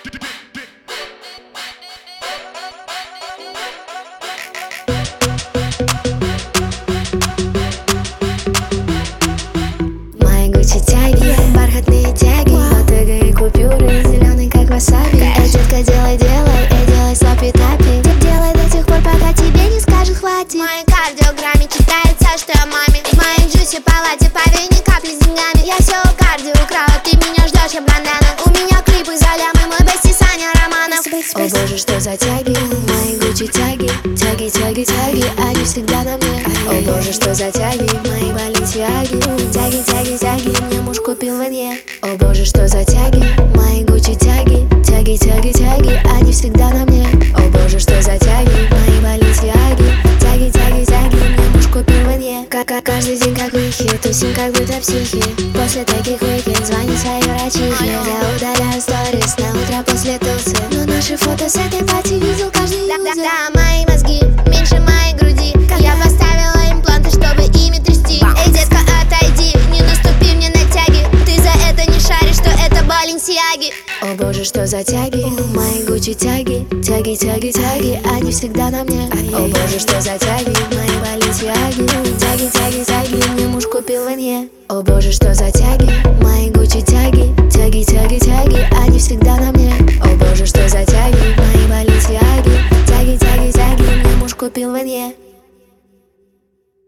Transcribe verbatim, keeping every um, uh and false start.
Мои Гуччи тяги, бархатные тяги, мотыга и купюры, зеленый как васаби. Эй, детка, делай, делай, эй, делай слапи-тапи. Делай до тех пор, пока тебе не скажет хватит. В моей кардиограмме читается, что я маме. В моей джуси палате, поверь, ни капли с деньгами. Я все у карди украла, ты меня ждешь, я бандана. У меня клипы за лямы, мой бести Саня Романов. О боже, что за тяги, мои Гуччи тяги, тяги, тяги, тяги, они всегда на мне. О боже, что за тяги, мои баленсиаги, тяги, тяги, тяги, мне муж купил в Инье. О боже, что за тяги, мои Гуччи тяги, тяги, тяги, тяги, они всегда на мне. О боже, что за тяги, мои баленсиаги, тяги, тяги, тяги, мне муж купил в Инье. Как, как каждый день как выхи, тусим как будто психи. После таких уикенд звони своей врачихе. Я удаляю сторис на утро после тусы, но наши фото с этой пати видел каждый Да, да, юзер. да, мои мозги меньше моей груди. Я поставила импланты, чтобы ими трясти. Эй, детка, отойди, не наступи мне на тяги. Ты за это не шаришь, что это баленсиаги. О боже, что за тяги, мои Гуччи тяги, тяги, тяги, тяги, они всегда на мне. О боже, что за тяги, мои баленсиаги, тяги, тяги, тяги, мне муж купил в Инье. О боже, что за тяги, мои Гуччи тяги,